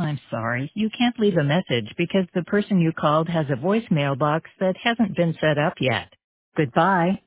I'm sorry, you can't leave a message because the person you called has a voicemail box that hasn't been set up yet. Goodbye.